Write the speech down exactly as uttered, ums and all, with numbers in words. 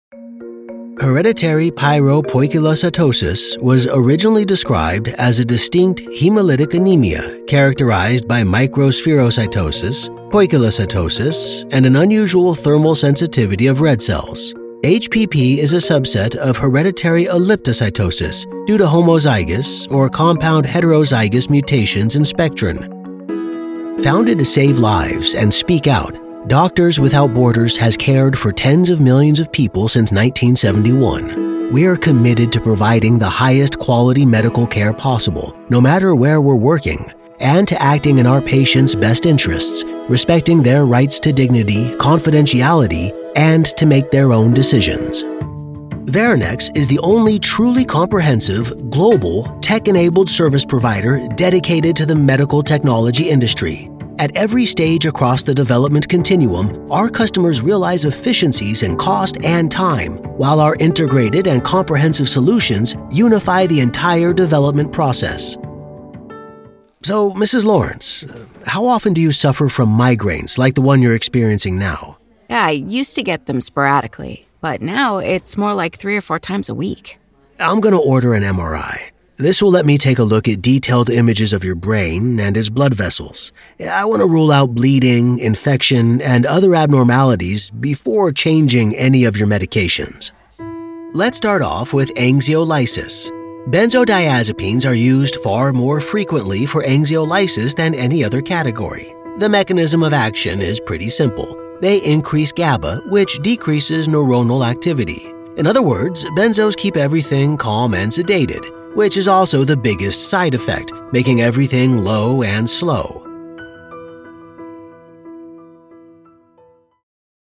Hereditary pyropoikilocytosis was originally described as a distinct hemolytic anemia characterized by microspherocytosis, poikilocytosis, and an unusual thermal sensitivity of red cells. H P P is a subset of hereditary elliptocytosis due to homozygous or compound heterozygous mutations in spectrin. Founded to save lives and speak out, Doctors Without Borders has cared for tens of millions of people since nineteen seventy-one. We are committed to providing the highest quality medical care possible, no matter where we're working, and to acting in our patients' best interests, respecting their rights to dignity, confidentiality, and to make their own decisions. Veranex is the only truly comprehensive, global, tech-enabled service provider dedicated to the medical technology industry. At every stage across the development continuum, our customers realize efficiencies in cost and time, while our integrated and comprehensive solutions unify the entire development process. So, Missus Lawrence, how often do you suffer from migraines like the one you're experiencing now? Yeah, I used to get them sporadically, but now it's more like three or four times a week. I'm going to order an M R I. This will let me take a look at detailed images of your brain and its blood vessels. I want to rule out bleeding, infection, and other abnormalities before changing any of your medications. Let's start off with anxiolysis. Benzodiazepines are used far more frequently for anxiolysis than any other category. The mechanism of action is pretty simple. They increase GABA, which decreases neuronal activity. In other words, benzos keep everything calm and sedated, which is also the biggest side effect, making everything low and slow.